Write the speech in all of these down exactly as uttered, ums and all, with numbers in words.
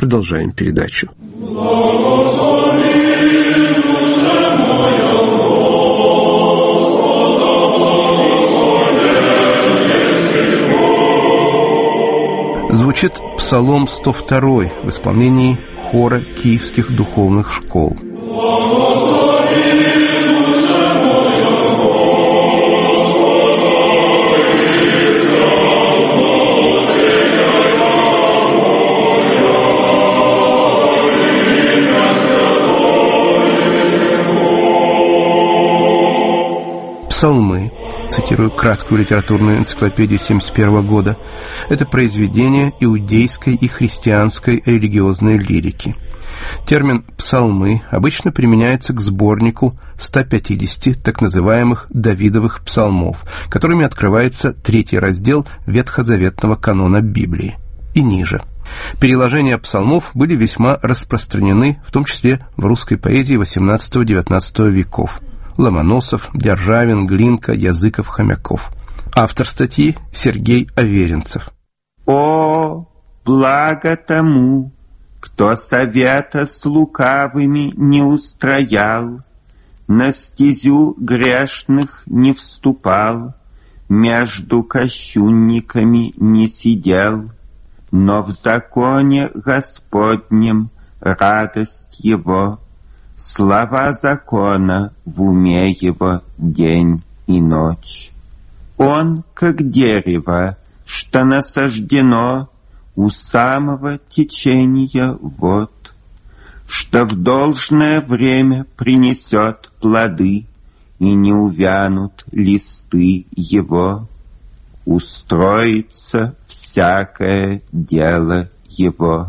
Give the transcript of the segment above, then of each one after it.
Продолжаем передачу. Звучит Псалом сто два в исполнении хора Киевских духовных школ. Псалмы, цитирую краткую литературную энциклопедию семьдесят первого года, это произведение иудейской и христианской религиозной лирики. Термин «псалмы» обычно применяется к сборнику ста пятидесяти так называемых Давидовых псалмов, которыми открывается третий раздел ветхозаветного канона Библии, и ниже. Переложения псалмов были весьма распространены, в том числе в русской поэзии восемнадцатого-девятнадцатого веков. Ломоносов, Державин, Глинка, Языков, Хомяков. Автор статьи Сергей Аверинцев. О, благо тому, кто совета с лукавыми не устроял, на стезю грешных не вступал, между кощунниками не сидел, но в законе Господнем радость его, слова закона в уме его день и ночь. Он, как дерево, что насаждено у самого течения вод, что в должное время принесет плоды, и не увянут листы его. Устроится всякое дело его.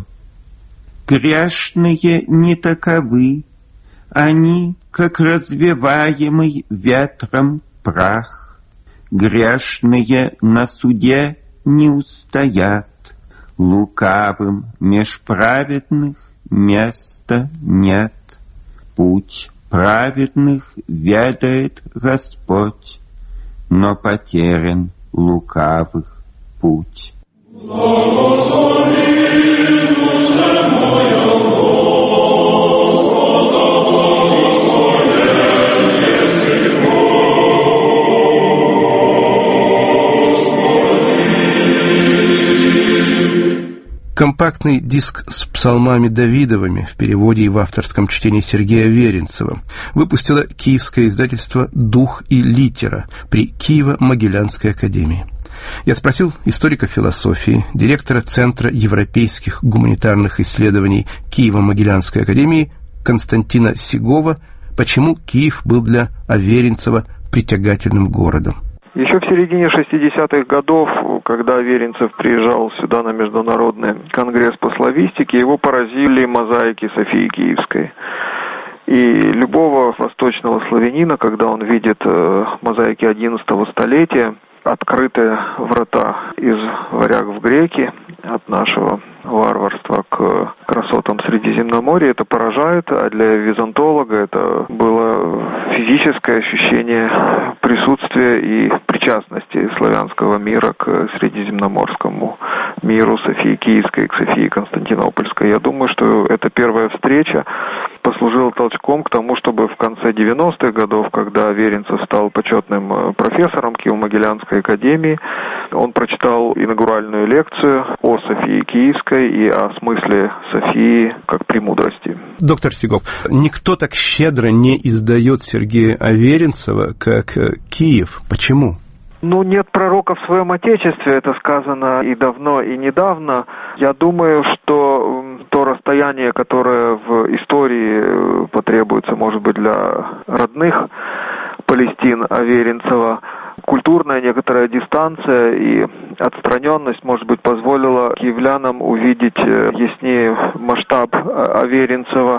Грешные не таковы, они, как развеваемый ветром прах. Грешные на суде не устоят, лукавым меж праведных места нет. Путь праведных ведает Господь, но потерян лукавых путь. Благослови душе моя Компактный диск с псалмами Давидовыми в переводе и в авторском чтении Сергея Аверинцева выпустило киевское издательство «Дух и литера» при Киево-Могилянской академии. Я спросил историка философии, директора Центра европейских гуманитарных исследований Киево-Могилянской академии Константина Сигова, почему Киев был для Аверинцева притягательным городом. Еще в середине шестидесятых годов, когда Аверинцев приезжал сюда на Международный конгресс по славистике, его поразили мозаики Софии Киевской. И любого восточного славянина, когда он видит мозаики одиннадцатого столетия, открытые врата из варяг в греки, от нашего варварства к красотам Средиземноморья, это поражает, а для византолога это было физическое ощущение присутствия и причастности славянского мира к средиземноморскому миру Софии Киевской, к Софии Константинопольской. Я думаю, что эта первая встреча послужила толчком к тому, чтобы в конце девяностых годов, когда Аверинцев стал почетным профессором Киево-Могилянской академии, он прочитал инаугуральную лекцию о Софии Киевской и о смысле Софии как премудрости. Доктор Сигов, никто так щедро не издает Сергея Аверинцева, как Киев. Почему? Ну, нет пророка в своем Отечестве, это сказано и давно, и недавно. Я думаю, что то расстояние, которое в истории потребуется, может быть, для родных Палестин Аверинцева, культурная некоторая дистанция и отстраненность, может быть, позволила киевлянам увидеть яснее масштаб Аверинцева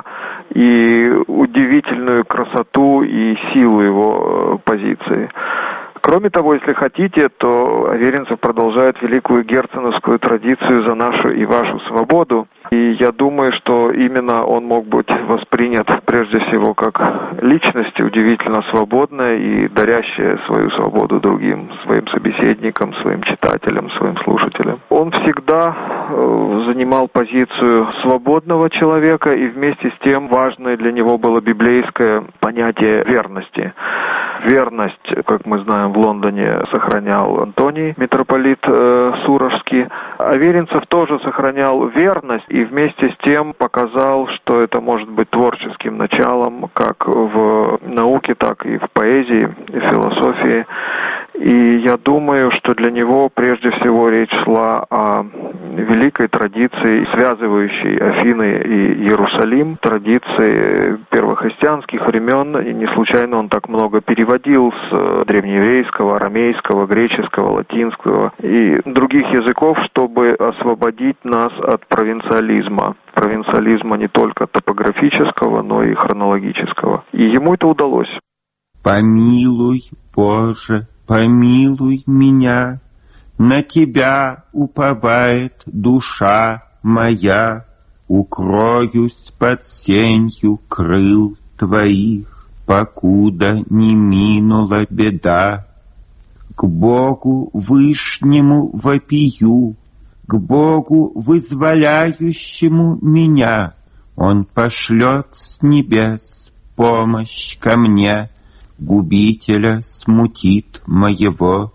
и удивительную красоту и силу его позиции. Кроме того, если хотите, то Аверинцев продолжает великую герценовскую традицию за нашу и вашу свободу. И я думаю, что именно он мог быть воспринят прежде всего как личность удивительно свободная и дарящая свою свободу другим, своим собеседникам, своим читателям, своим слушателям. Он всегда занимал позицию свободного человека, и вместе с тем важное для него было библейское понятие верности. Верность, как мы знаем, в Лондоне сохранял Антоний, митрополит э, Суровский. Аверинцев тоже сохранял верность и вместе с тем показал, что это может быть творческим началом как в науке, так и в поэзии, и в философии. И я думаю, что для него прежде всего речь шла о великой традиции, связывающей Афины и Иерусалим, традиции первохристианских времен, и не случайно он так много переводил с древнееврейского, арамейского, греческого, латинского и других языков, чтобы освободить нас от провинциализма. Провинциализма не только топографического, но и хронологического. И ему это удалось. «Помилуй, Боже, помилуй меня, на Тебя уповает душа моя, укроюсь под сенью крыл Твоих, покуда не минула беда. К Богу Вышнему вопию, к Богу вызволяющему меня, Он пошлет с небес помощь ко мне, губителя смутит моего.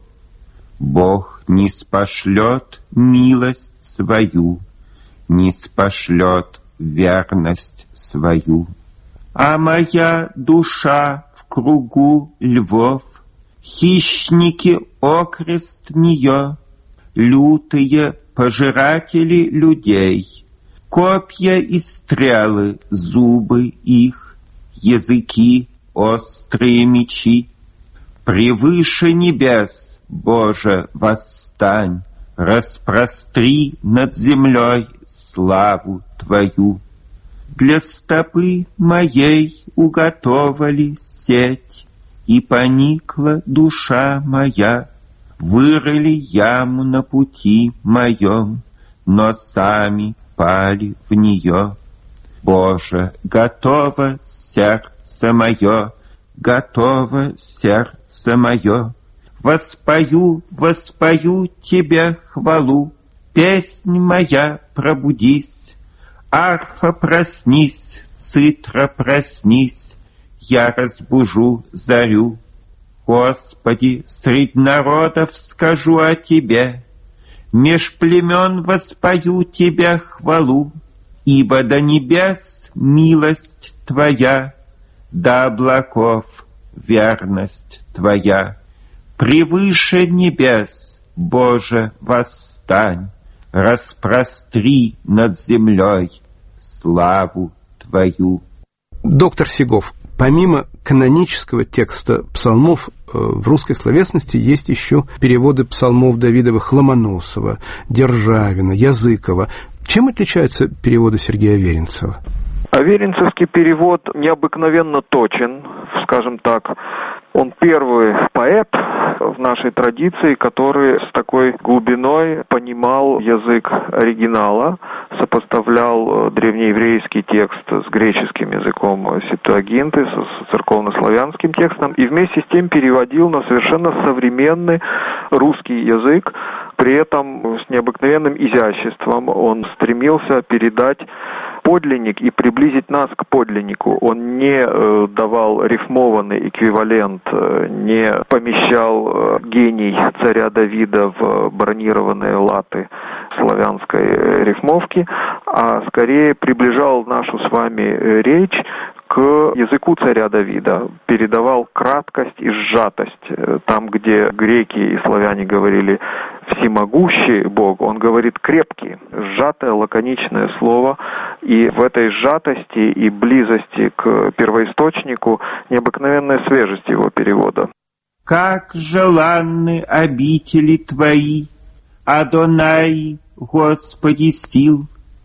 Бог не спошлет милость свою, не спошлет верность свою. А моя душа в кругу львов, хищники окрест нее, лютые пожиратели людей, копья и стрелы, зубы их, языки острые мечи. Превыше небес, Боже, восстань, распростри над землей славу Твою. Для стопы моей уготовали сеть, и поникла душа моя. Вырыли яму на пути моем, но сами пали в нее. Боже, готово сердце мое, готово сердце мое. Воспою, воспою Тебе хвалу, песнь моя, пробудись. Арфа, проснись, цитра, проснись, я разбужу зарю. Господи, средь народов скажу о Тебе, меж племен воспою Тебе хвалу, ибо до небес милость Твоя, до облаков верность Твоя. Превыше небес, Боже, восстань, распростри над землей славу Твою. Доктор Сегов, помимо канонического текста псалмов, в русской словесности есть еще переводы псалмов Давидовых Ломоносова, Державина, Языкова. Чем отличаются переводы Сергея Аверинцева? Аверинцевский перевод необыкновенно точен, скажем так. Он первый поэт в нашей традиции, который с такой глубиной понимал язык оригинала, сопоставлял древнееврейский текст с греческим языком Септуагинты, с церковнославянским текстом, и вместе с тем переводил на совершенно современный русский язык. При этом с необыкновенным изяществом он стремился передать подлинник и приблизить нас к подлиннику. Он не э, давал рифмованный эквивалент, э, не помещал э, гений царя Давида в бронированные латы славянской э, рифмовки, а скорее приближал нашу с вами речь к языку царя Давида, передавал краткость и сжатость. Там, где греки и славяне говорили «всемогущий Бог», он говорит «крепкий», сжатое, лаконичное слово. И в этой сжатости и близости к первоисточнику необыкновенная свежесть его перевода. «Как желанны обители Твои, Адонай, Господи сил,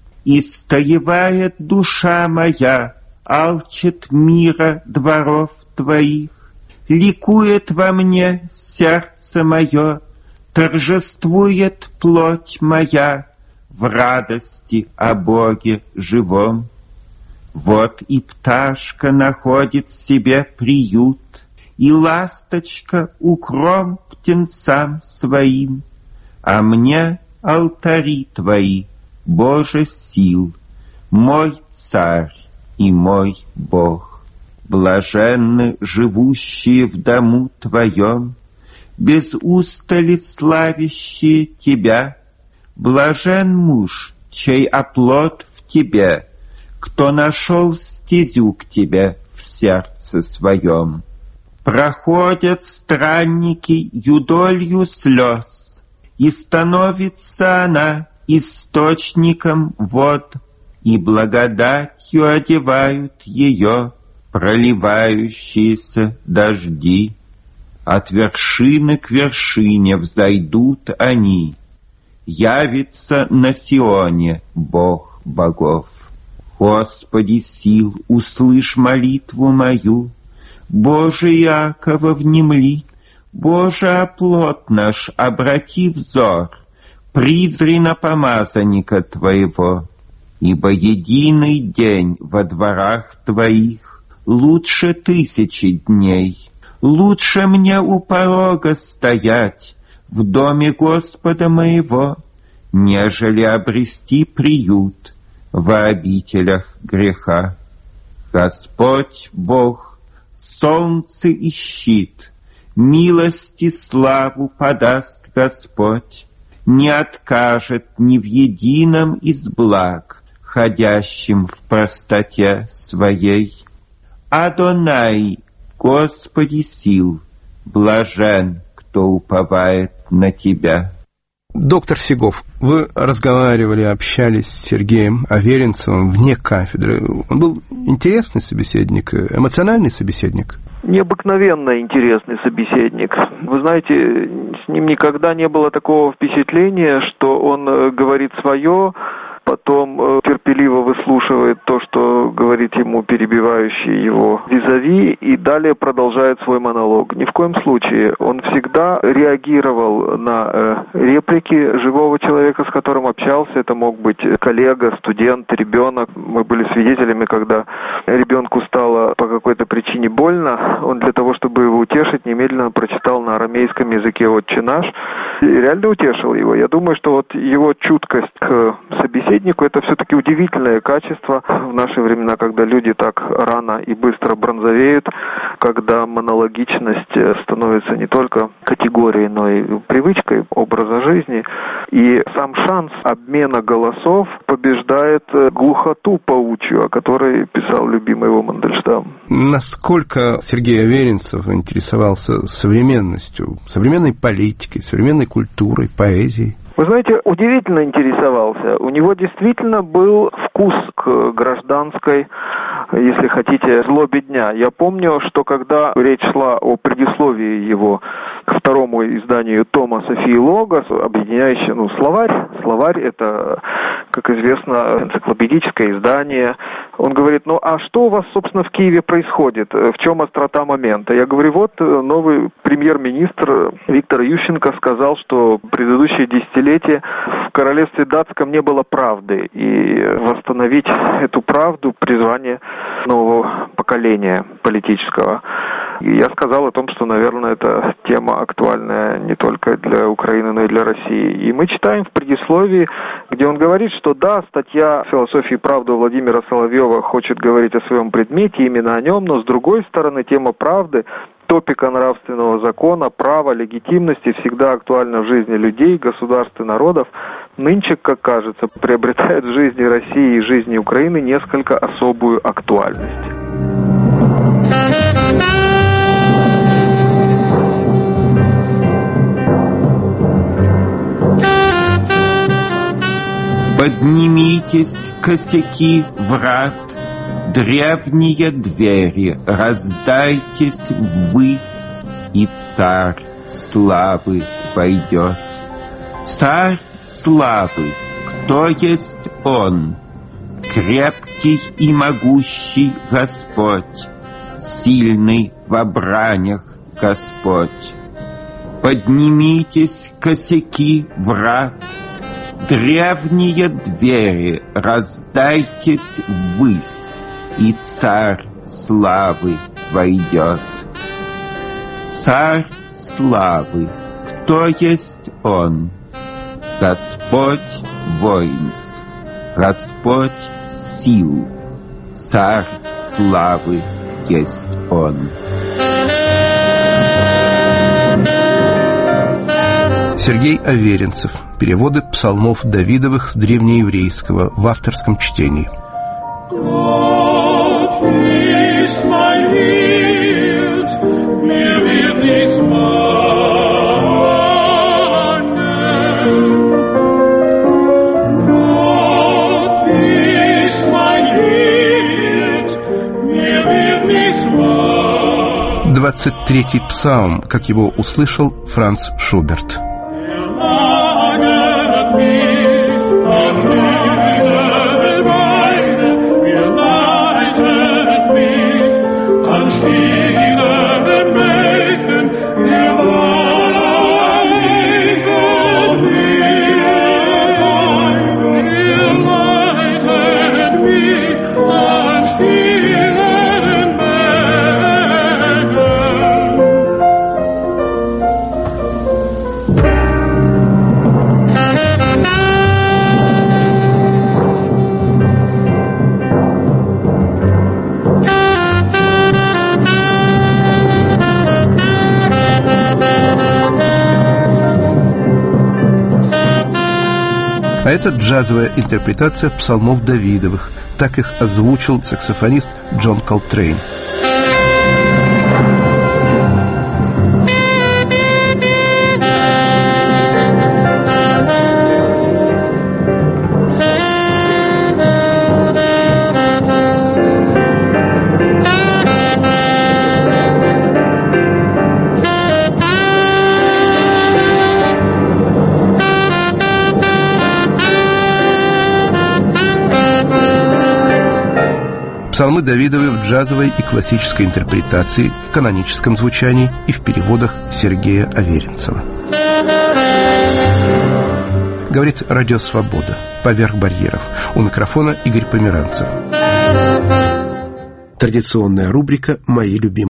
истоевает душа моя, алчит мира дворов Твоих, ликует во мне сердце мое, торжествует плоть моя, в радости о Боге живом. Вот и пташка находит себе приют, и ласточка укром птенцам своим, а мне алтари твои, Боже сил, мой царь и мой Бог. Блаженны живущие в дому твоем, без устали славящие тебя. Блажен муж, чей оплот в тебе, кто нашел стезю к тебе в сердце своем. Проходят странники юдолью слез, и становится она источником вод, и благодатью одевают ее проливающиеся дожди. От вершины к вершине взойдут они, явится на Сионе Бог богов. Господи сил, услышь молитву мою, Боже Иакова, внемли, Боже оплот наш, обрати взор, призри на помазанника Твоего, ибо единый день во дворах Твоих лучше тысячи дней. Лучше мне у порога стоять в доме Господа моего, нежели обрести приют во обителях греха. Господь Бог, солнце и щит, милости славу подаст Господь, не откажет ни в едином из благ, ходящим в простоте своей. Адонай, Господи сил, блажен, кто уповает на Тебя. Доктор Сегов, вы разговаривали, общались с Сергеем Аверинцевым вне кафедры. Он был интересный собеседник, эмоциональный собеседник? Необыкновенно интересный собеседник. Вы знаете, с ним никогда не было такого впечатления, что он говорит свое, потом терпеливо выслушивает то, что говорит ему перебивающий его визави, и далее продолжает свой монолог. Ни в коем случае. Он всегда реагировал на э, реплики живого человека, с которым общался. Это мог быть коллега, студент, ребенок. Мы были свидетелями, когда ребенку стало по какой-то причине больно. Он для того, чтобы его утешить, немедленно прочитал на арамейском языке «Отче наш» и реально утешил его. Я думаю, что вот его чуткость к собеседнику — это все-таки удивительное качество в наши времена, когда люди так рано и быстро бронзовеют, когда монологичность становится не только категорией, но и привычкой образа жизни. И сам шанс обмена голосов побеждает глухоту паучью, о которой писал любимый его Мандельштам. Насколько Сергей Аверинцев интересовался современностью, современной политикой, современной культурой, поэзией? Вы знаете, удивительно интересовался. У него действительно был вкус к гражданской, если хотите, злобе дня. Я помню, что когда речь шла о предисловии его к второму изданию тома Софии Логос, объединяющий, ну, словарь. Словарь — это, как известно, энциклопедическое издание. Он говорит: ну а что у вас, собственно, в Киеве происходит? В чем острота момента? Я говорю: вот новый премьер-министр Виктор Ющенко сказал, что предыдущие десятилетия в королевстве датском не было правды. И восстановить эту правду — призвание нового поколения политического. И я сказал о том, что, наверное, эта тема актуальная не только для Украины, но и для России. И мы читаем в предисловии, где он говорит, что да, статья «Философия и правда» Владимира Соловьева хочет говорить о своем предмете, именно о нем, но с другой стороны, тема правды, топика нравственного закона, права, легитимности всегда актуальна в жизни людей, государств и народов. Нынче, как кажется, приобретает в жизни России и жизни Украины несколько особую актуальность. Поднимитесь, косяки врат, древние двери, раздайтесь ввысь, и царь славы войдет. Царь славы, кто есть он? Крепкий и могущий Господь, сильный во бранях Господь. Поднимитесь, косяки врат, древние двери, раздайтесь ввысь, и царь славы войдет. Царь славы, кто есть он? Господь воинств, Господь сил, царь славы есть он. Сергей Аверинцев. Переводы псалмов Давидовых с древнееврейского в авторском чтении. двадцать третий псалм, как его услышал Франц Шуберт. А это джазовая интерпретация псалмов Давидовых. Так их озвучил саксофонист Джон Колтрейн. Псалмы Давидовы в джазовой и классической интерпретации, в каноническом звучании и в переводах Сергея Аверинцева. Говорит Радио Свобода. Поверх барьеров. У микрофона Игорь Померанцев. Традиционная рубрика «Мои любимые».